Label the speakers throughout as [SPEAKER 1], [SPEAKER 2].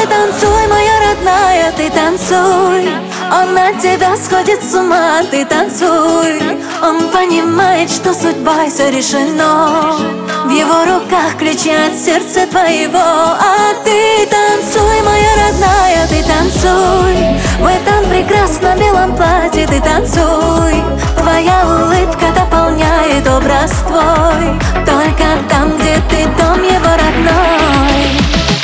[SPEAKER 1] танцуй, моя родная, ты танцуй. Он от тебя сходит с ума, ты танцуй. Он понимает, что судьбой все решено. В его руках ключи от сердца твоего. А ты танцуй, моя родная, ты танцуй. В этом прекрасном белом платье ты танцуй. Твоя улыбка дополняет образ твой. Только там, где ты, дом его родной.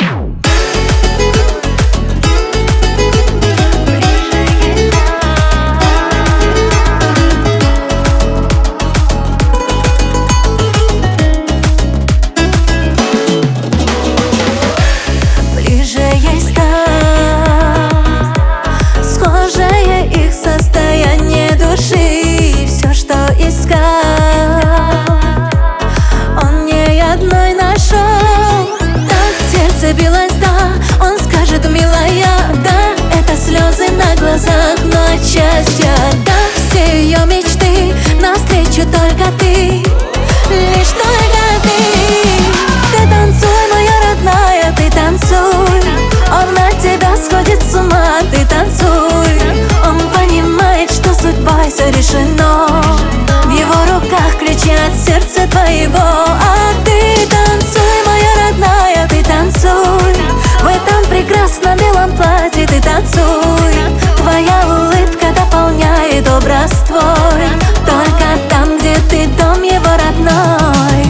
[SPEAKER 1] Билась, да, он скажет, милая, да, это слезы на глазах, но от счастья, да, все ее мечты, навстречу только ты, лишь только ты. Ты танцуй, моя родная, ты танцуй. Он от тебя сходит с ума, ты танцуй. Он понимает, что судьбой все решено. В его руках ключи от сердца твоего. А ты танцуй, моя родная, ты танцуй. В этом прекрасном белом платье ты танцуй. Твоя улыбка дополняет образ твой. Только там, где ты, дом его родной.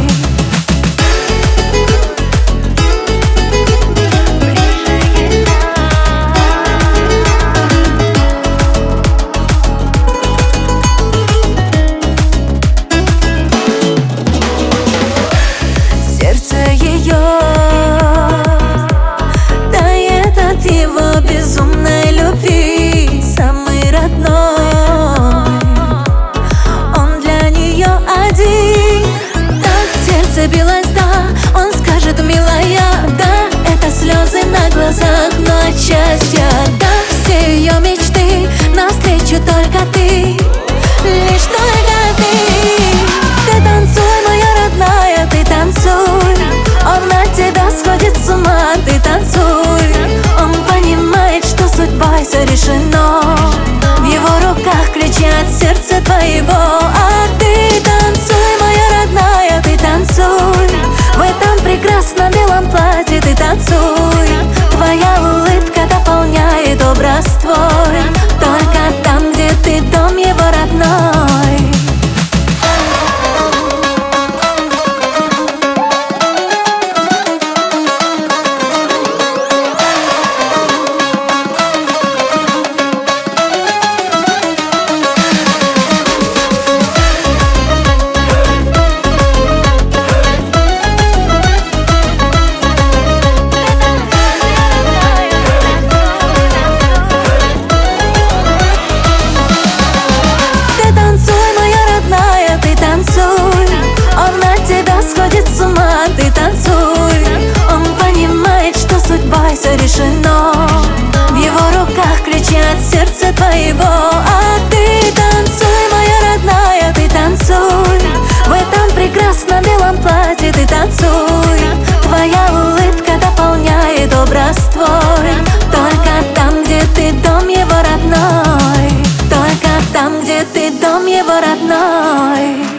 [SPEAKER 1] Сердце ее тает от его безумной любви, самый родной. Он для нее один. Так сердце билось, да, он скажет, милая, да, это слезы на глазах, но от счастья, да, все ее мечты, навстречу только ты, лишь только ты. Ты танцуй, моя родная, ты танцуй. Он от тебя сходит с ума, ты танцуй. Он понимает, что судьбой все решено. В его руках ключи от сердца твоего. А ты танцуй, моя родная, ты танцуй. В этом прекрасном белом платье ты танцуй. Твоя улыбка дополняет образ твой. Только там, где ты, дом его родной. Ты танцуй, он понимает, что судьбой все решено. В его руках ключи от сердца твоего. А ты танцуй, моя родная, ты танцуй. В этом прекрасном белом платье ты танцуй. Твоя улыбка дополняет образ твой. Только там, где ты, дом его родной. Только там, где ты, дом его родной.